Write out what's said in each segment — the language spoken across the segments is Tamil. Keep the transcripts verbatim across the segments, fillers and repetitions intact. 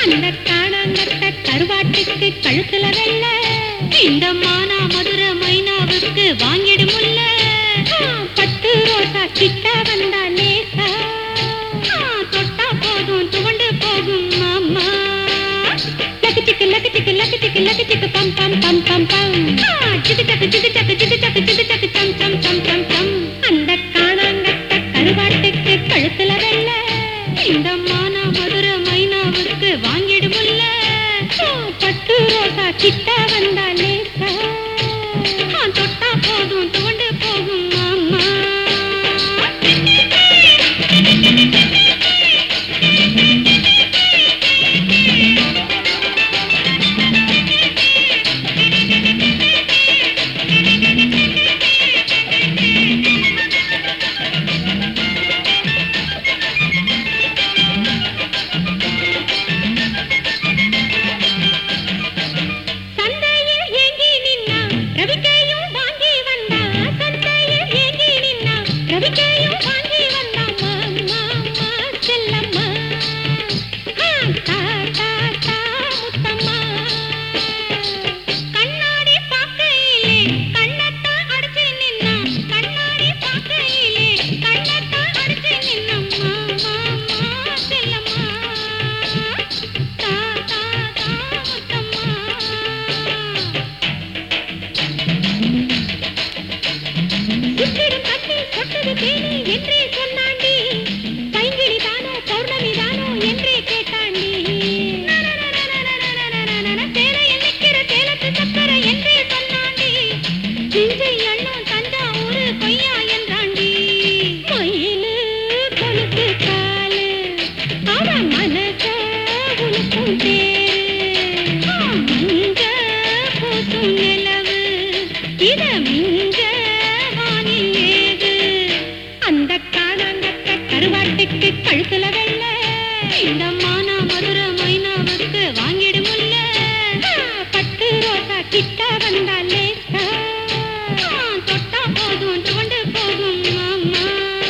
அந்த காணாங்கட்ட கருவாட்டுக்கு கழுத்துல வெள்ள, இந்த மானா மதுர மைனாவுக்கு வாங்கிடுமுல்ல. பட்டு ரோசா கிட்ட வந்தா லேசா, தொட்டா போதும் துவண்டு போகும் மாமா. லக்கு சிக்கு லக்கு சிக்கு லக்கு சிக்கு லக்கு சிக்கு பம் பம் பம் பம் பம். சிக்கு சக்கு சிக்கு சக்கு சிக்கு சக்கு சிக்கு சக்கு சம் சம் சம் சம் சம். அந்த காணாங்கட்ட கருவாட்டுக்கு கழுத்துல வெள்ள, இந்த மானா மதுர மைனாவுக்கு வாங்கிடுமுல்ல. பட்டு ரோசா கிட்ட வந்தா லேசா, தொட்டா போதும் துவண்டு போகும் மாமா. கழுத்துல வெள்ள, இந்த மானா மதுர மைனாவுக்கு வாங்கிடுமுல்ல. பட்டு ரோசா கிட்ட வந்தா லேசா, தொட்டா போதும் துவண்டு போகும் மாமா.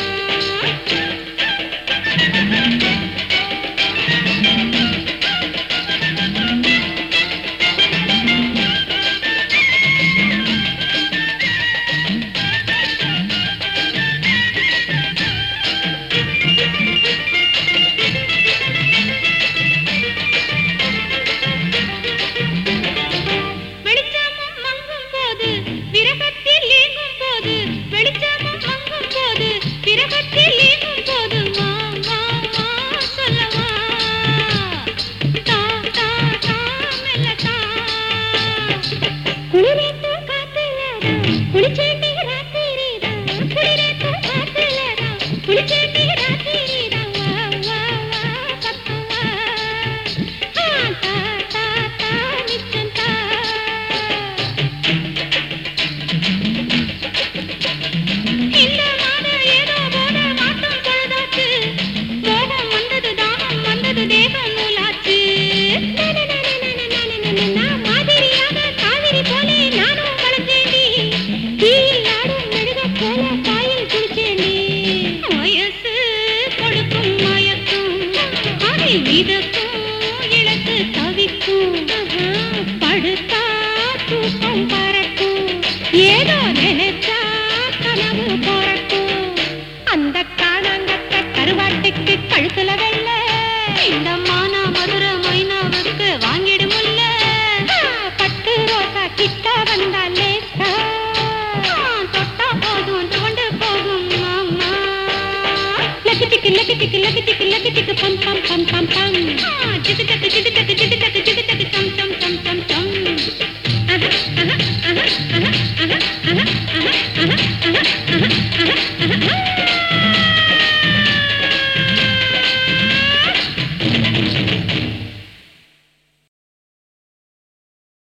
இழந்து தவிக்கும், படுத்தா தூக்கம் பறக்கும், ஏதோ நினைச்சா கனவு பொறக்கும். அந்த காணாங்கட்ட கருவாட்டுக்கு கழுத்துல வெள்ள, இந்த மானா மதுர மைனாவுக்கு வாங்கிடுமுல்ல. பட்டு ரோசா கிட்ட வந்தா லேசா, தொட்டா போதும் துவண்டு போகும் மாமா. லக்கு சிக்கு லக்கு சிக்கு லக்கு சிக்கு லக்கு சிக்கு பம் பம் பம் பம் பம்.